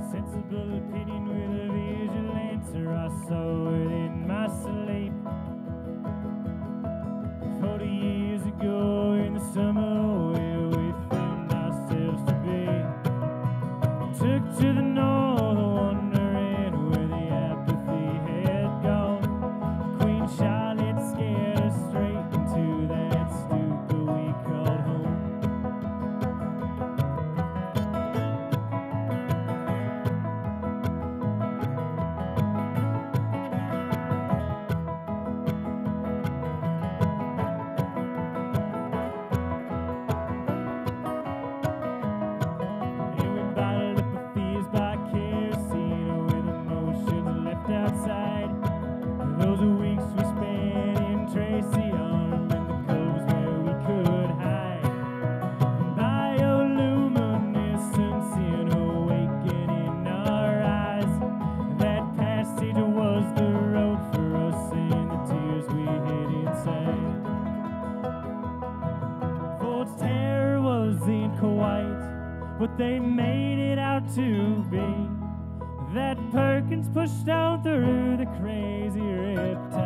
sensible opinion with a visual answer I saw within my sleep. 40 years ago in the summer where we found ourselves to be. Took to the north, wondering where the apathy had gone. Queen Charlotte scared us straight into that stupor we called home. Outside, those are weeks we spent in Tracy Arm and the coves where we could hide. Bioluminescence in awakening in our eyes. That passage was the road for us and the tears we hid inside. Ford's terror wasn't quite what they made it out to be. That Perkins pushed down through the crazy riptide.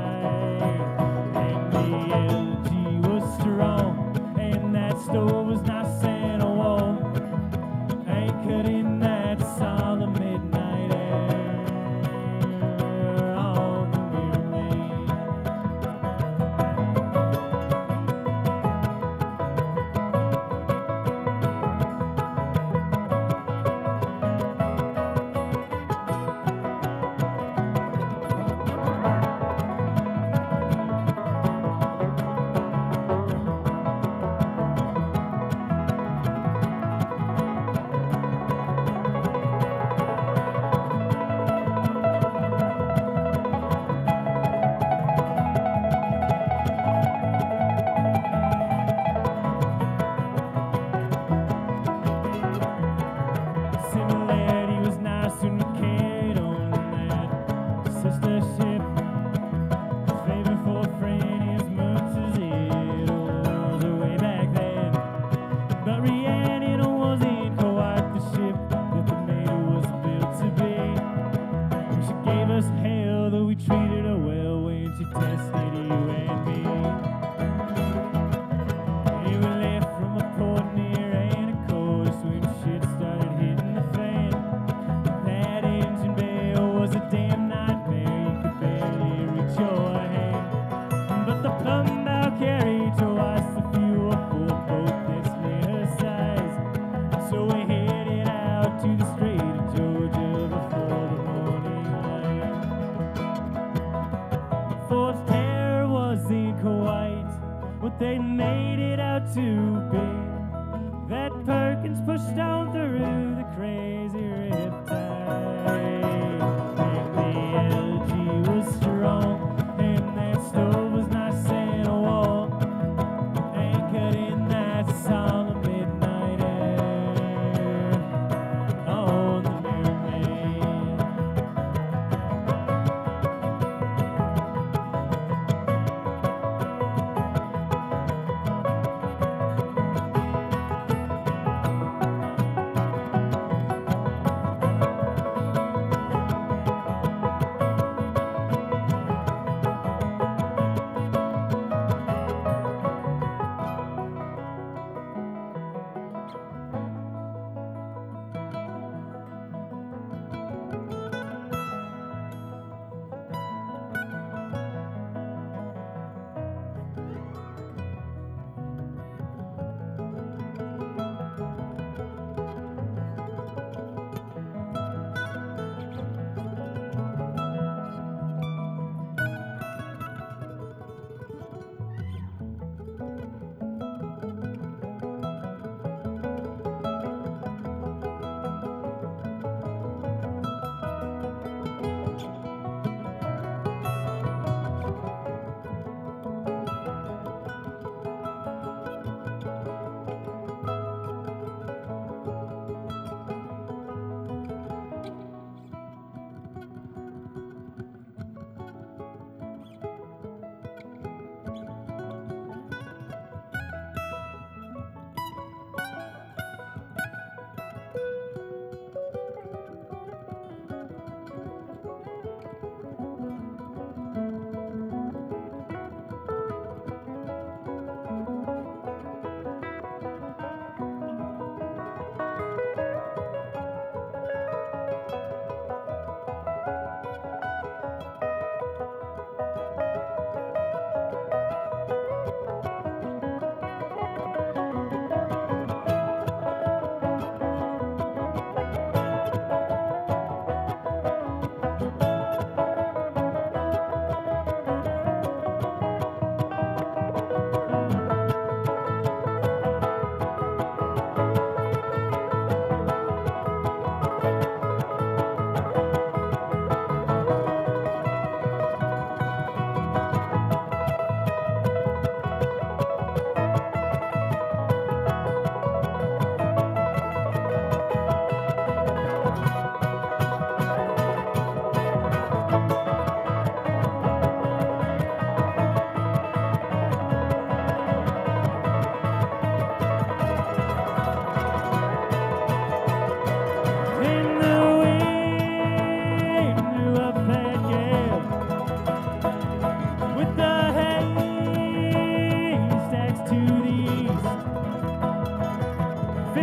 And the algae was strong, and that stove was nice and warm, anchored in that solemn midnight air on the Mirror Main. They made it out to be. That Perkins pushed down through the crazy riptide. And the algae was strong, and that stove was nice and warm, anchored in that solemn midnight air on the Mirror Main.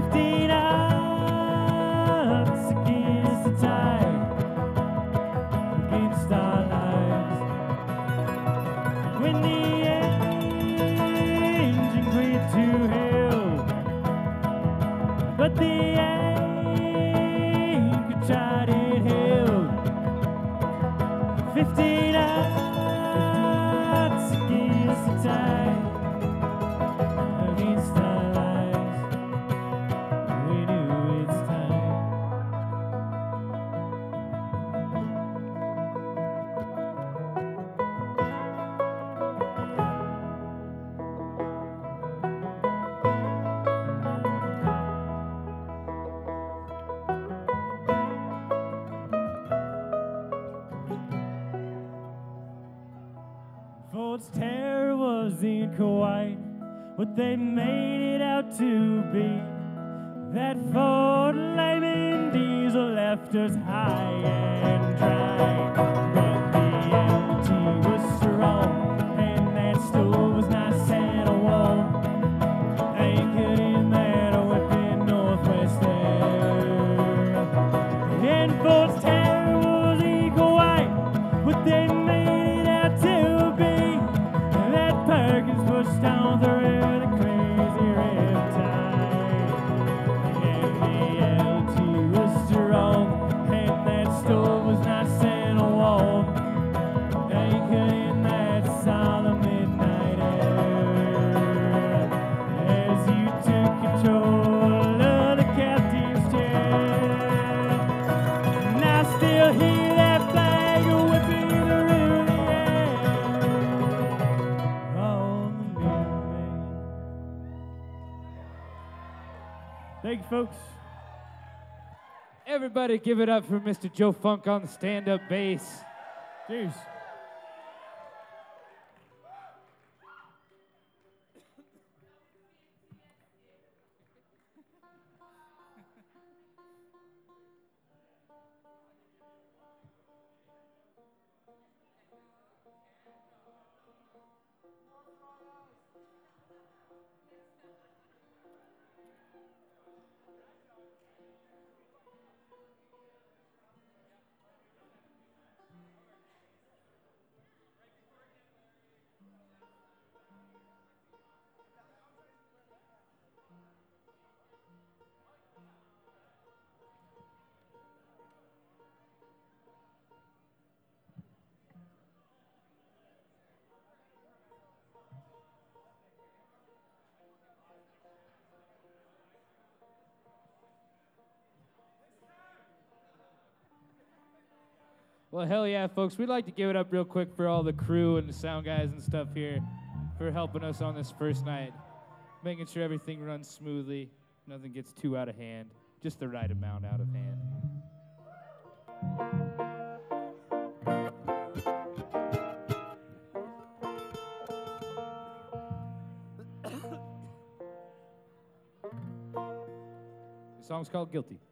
50 knots against the tide, against our lives. When the engine quit to hell, but the anchor tried it held. 50 knots against the tide, against our lives. We knew it's time. Ford's terror wasn't quite what they made it out to be. That Ford Lehman diesel left us high and dry, but the LT was strong and that stove was nice and warm, anchored in that whipping northwest air. And Ford's terror wasn't quite what they made it out to be. That Perkins pushed on through the crazy riptide, and the LT was strong and that stove was nice and warm, anchored in that solemn midnight air. As you took control of the captain's chair, and I still hear that flag whipping through the air on the midway. Thank you, folks. Everybody give it up for Mr. Joe Funk on the stand-up bass. Cheers. Well, hell yeah, folks. We'd like to give it up real quick for all the crew and the sound guys and stuff here for helping us on this first night, making sure everything runs smoothly, nothing gets too out of hand, just the right amount out of hand. The song's called Guilty.